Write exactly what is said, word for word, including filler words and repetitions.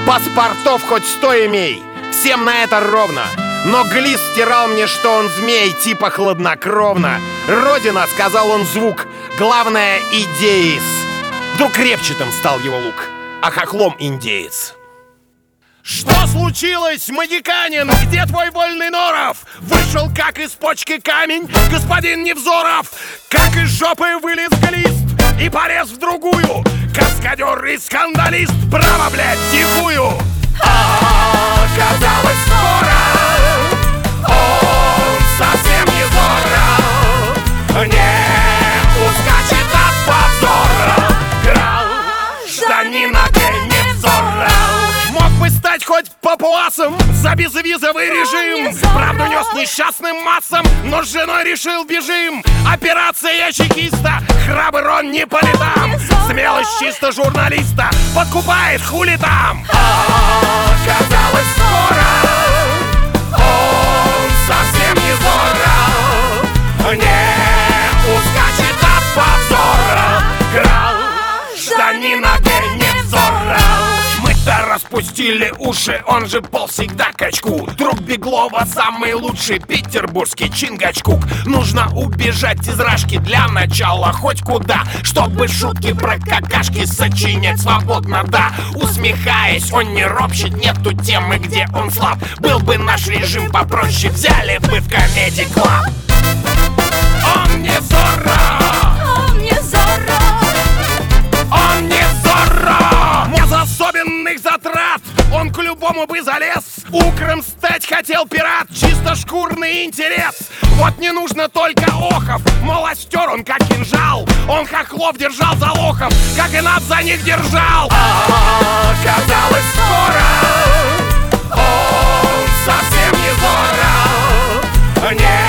Паспортов хоть сто имей, всем на это ровно. Но Глист стирал мне, что он змей, типа хладнокровно. Родина, сказал он звук, главное идеис. Вдруг репчатым стал его лук, а хохлом индеец. Что случилось, магиканин? Где твой вольный Норов? Вышел, как из почки камень, господин Невзоров. Как из жопы вылез Глист и полез в другую. Каскадер и скандалист, право, блядь, тихую. Оказалось скоро, он совсем не зорро, не ускачет от позора гражданина Невзора. Мог бы стать хоть папуасом за безвизовый режим. Правду нес несчастным массам, но с женой решил бежим. Операция чекиста, храбр он не по летам. Смелость чисто журналиста подкупает, хули там. Оказалось скоро, он совсем не зорро, не ускачет от позора гражданина Невзора. Мы-то распустили уши, он же пол всегда качку. Друг Беглова самый лучший петербургский Чингачкук. Нужно убежать из Рашки для начала хоть куда, чтобы шутки про какашки сочинять свободно, да. Усмехаясь, он не ропщет, нету темы, где он слаб. Был бы наш режим попроще, взяли бы в Comedy Club. Он не Зорро, он не Зорро, он не Зорро. Без особенных затрат он к любому бы залез. Укром стать хотел пират, чисто шкурный интерес. Вот не нужно только охов, мол, остер он как кинжал. Он хохлов держал за лохов, как и нас за них держал. Оказалось скоро, он совсем не Зорро, не